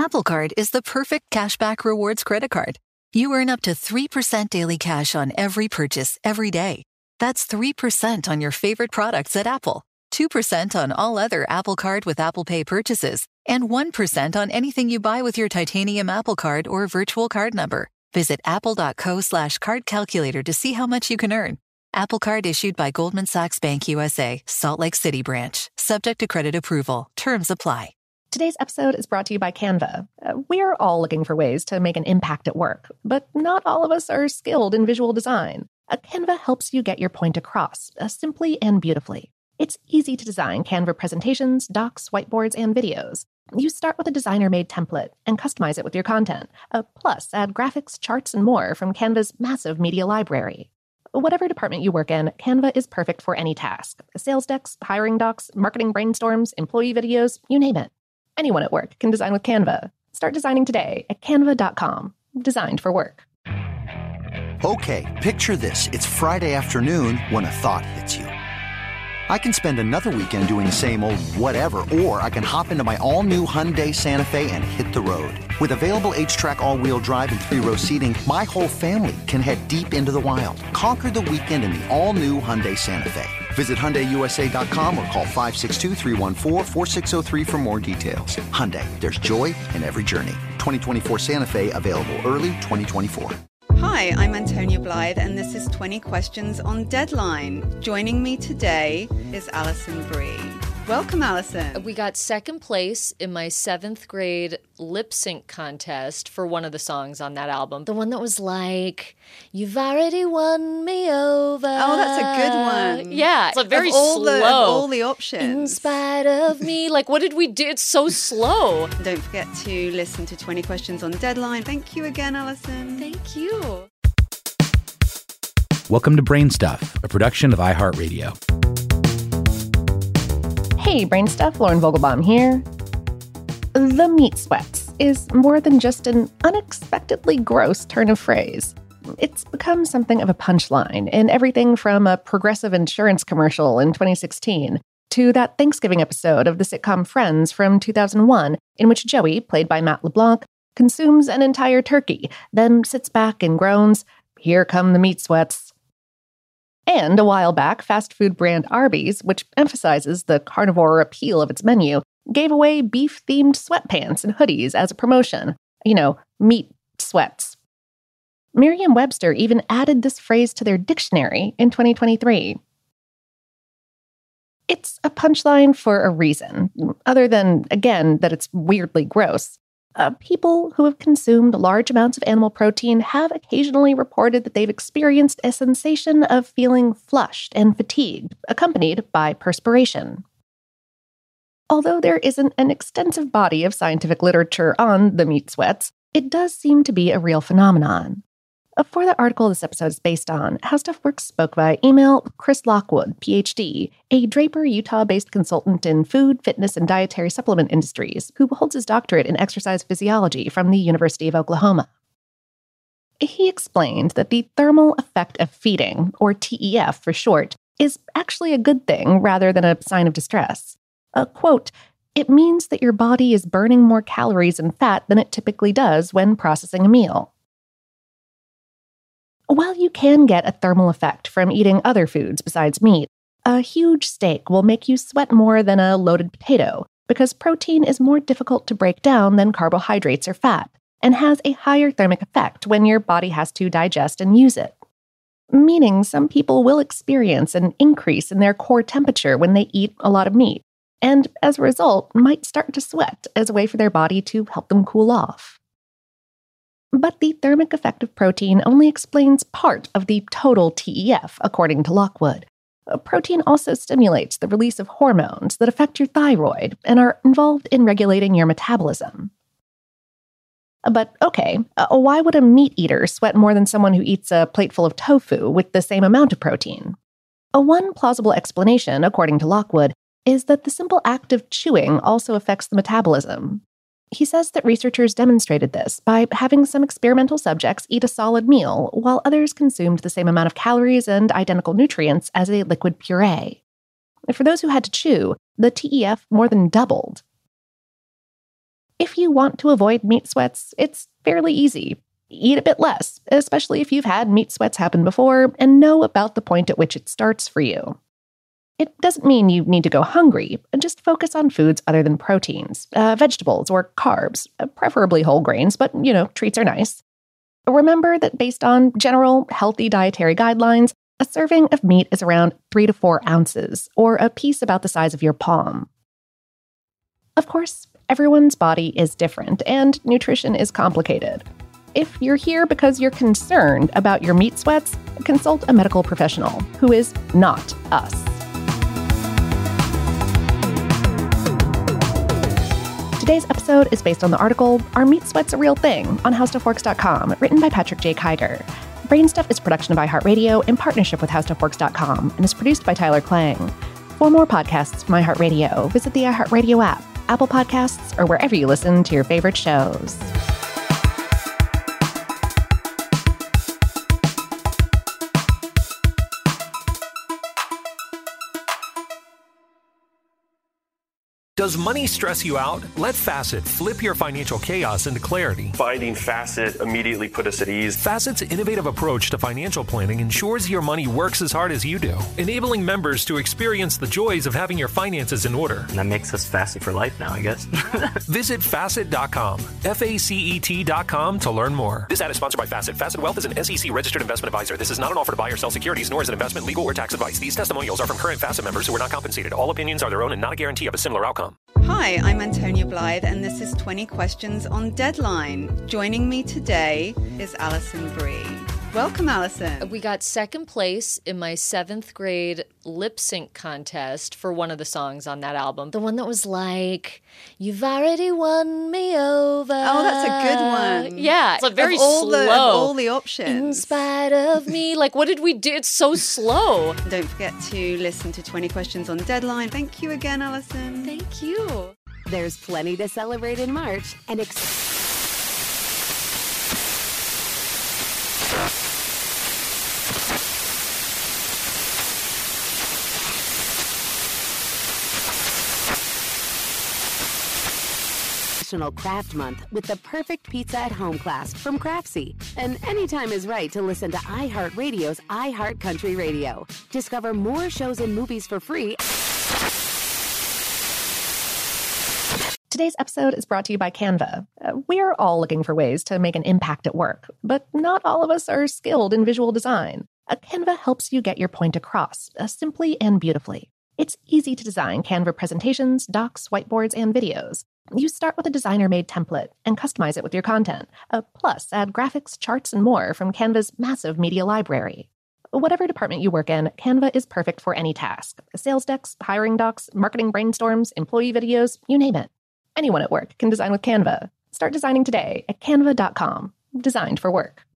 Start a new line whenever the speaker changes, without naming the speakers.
Apple Card is the perfect cashback rewards credit card. You earn up to 3% daily cash on every purchase every day. That's 3% on your favorite products at Apple, 2% on all other Apple Card with Apple Pay purchases, and 1% on anything you buy with your titanium Apple Card or virtual card number. Visit apple.co/card calculator to see how much you can earn. Apple Card issued by Goldman Sachs Bank USA, Salt Lake City branch. Subject to credit approval. Terms apply.
Today's episode is brought to you by Canva. We're all looking for ways to make an impact at work, but not all of us are skilled in visual design. Canva helps you get your point across, simply and beautifully. It's easy to design Canva presentations, docs, whiteboards, and videos. You start with a designer-made template and customize it with your content. Plus, add graphics, charts, and more from Canva's massive media library. Whatever department you work in, Canva is perfect for any task. Sales decks, hiring docs, marketing brainstorms, employee videos, you name it. Anyone at work can design with Canva. Start designing today at canva.com. Designed for work.
Okay, picture this. It's Friday afternoon when a thought hits you. I can spend another weekend doing the same old whatever, or I can hop into my all-new Hyundai Santa Fe and hit the road. With available H-Track all-wheel drive and 3-row seating, my whole family can head deep into the wild. Conquer the weekend in the all-new Hyundai Santa Fe. Visit HyundaiUSA.com or call 562-314-4603 for more details. Hyundai, there's joy in every journey. 2024 Santa Fe, available early 2024.
Hi, I'm Antonia Blythe, and this is 20 Questions on Deadline. Joining me today is Alison Brie. Welcome, Alison.
We got second place in my 7th grade lip sync contest for one of the songs on that album. The one that was like, "You've already won me over."
Oh, that's a good one.
Yeah. It's a very
of all
slow.
Of all the options.
In spite of me. Like, what did we do? It's so slow.
Don't forget to listen to 20 Questions on Deadline. Thank you again, Alison.
Thank you.
Welcome to Brain Stuff, a production of iHeartRadio.
Hey, Brain Stuff, Lauren Vogelbaum here. The meat sweats is more than just an unexpectedly gross turn of phrase. It's become something of a punchline in everything from a Progressive insurance commercial in 2016 to that Thanksgiving episode of the sitcom Friends from 2001, in which Joey, played by Matt LeBlanc, consumes an entire turkey, then sits back and groans, "Here come the meat sweats." And a while back, fast food brand Arby's, which emphasizes the carnivore appeal of its menu, gave away beef-themed sweatpants and hoodies as a promotion. You know, meat sweats. Merriam-Webster even added this phrase to their dictionary in 2023. It's a punchline for a reason, other than, again, that it's weirdly gross. People who have consumed large amounts of animal protein have occasionally reported that they've experienced a sensation of feeling flushed and fatigued, accompanied by perspiration. Although there isn't an extensive body of scientific literature on the meat sweats, it does seem to be a real phenomenon. For the article this episode is based on, How Stuff Works spoke by email with Chris Lockwood, PhD, a Draper, Utah-based consultant in food, fitness, and dietary supplement industries, who holds his doctorate in exercise physiology from the University of Oklahoma. He explained that the thermal effect of feeding, or TEF for short, is actually a good thing rather than a sign of distress. Quote, "It means that your body is burning more calories and fat than it typically does when processing a meal." While you can get a thermal effect from eating other foods besides meat, a huge steak will make you sweat more than a loaded potato because protein is more difficult to break down than carbohydrates or fat and has a higher thermic effect when your body has to digest and use it. Meaning some people will experience an increase in their core temperature when they eat a lot of meat, and as a result might start to sweat as a way for their body to help them cool off. But the thermic effect of protein only explains part of the total TEF, according to Lockwood. Protein also stimulates the release of hormones that affect your thyroid and are involved in regulating your metabolism. But okay, why would a meat eater sweat more than someone who eats a plateful of tofu with the same amount of protein? One plausible explanation, according to Lockwood, is that the simple act of chewing also affects the metabolism. He says that researchers demonstrated this by having some experimental subjects eat a solid meal while others consumed the same amount of calories and identical nutrients as a liquid puree. For those who had to chew, the TEF more than doubled. If you want to avoid meat sweats, it's fairly easy. Eat a bit less, especially if you've had meat sweats happen before and know about the point at which it starts for you. It doesn't mean you need to go hungry, just focus on foods other than proteins, vegetables or carbs, preferably whole grains, but, treats are nice. Remember that based on general healthy dietary guidelines, a serving of meat is around 3 to 4 ounces, or a piece about the size of your palm. Of course, everyone's body is different, and nutrition is complicated. If you're here because you're concerned about your meat sweats, consult a medical professional who is not us. Today's episode is based on the article, Are Meat Sweats a Real Thing? On HowStuffWorks.com, written by Patrick J. Kiger. Brainstuff is a production of iHeartRadio in partnership with HowStuffWorks.com and is produced by Tyler Klang. For more podcasts from iHeartRadio, visit the iHeartRadio app, Apple Podcasts, or wherever you listen to your favorite shows.
Does money stress you out? Let Facet flip your financial chaos into clarity.
Finding Facet immediately put us at ease.
Facet's innovative approach to financial planning ensures your money works as hard as you do, enabling members to experience the joys of having your finances in order.
And that makes us Facet for life now, I guess.
Visit Facet.com, FACET.com to learn more. This ad is sponsored by Facet. Facet Wealth is an SEC registered investment advisor. This is not an offer to buy or sell securities, nor is it investment, legal, or tax advice. These testimonials are from current Facet members who are not compensated. All opinions are their own and not a guarantee of a similar outcome.
Hi, I'm Antonia Blythe, and this is 20 Questions on Deadline. Joining me today is Alison Brie. Welcome, Alison.
We got second place in my 7th grade lip sync contest for one of the songs on that album. The one that was like, "You've already won me over."
Oh, that's a good one.
Yeah. It's very slow.
Of all the options.
In spite of me. Like, what did we do? It's so slow.
Don't forget to listen to 20 Questions on Deadline. Thank you again, Alison.
Thank you.
There's plenty to celebrate in March and Craft Month with the perfect pizza at home class from Craftsy. And anytime is right to listen to iHeartRadio's iHeartCountry Radio. Discover more shows and movies for free.
Today's episode is brought to you by Canva. We're all looking for ways to make an impact at work, but not all of us are skilled in visual design. Canva helps you get your point across, simply and beautifully. It's easy to design Canva presentations, docs, whiteboards, and videos. You start with a designer-made template and customize it with your content. Plus, add graphics, charts, and more from Canva's massive media library. Whatever department you work in, Canva is perfect for any task. Sales decks, hiring docs, marketing brainstorms, employee videos, you name it. Anyone at work can design with Canva. Start designing today at canva.com. Designed for work.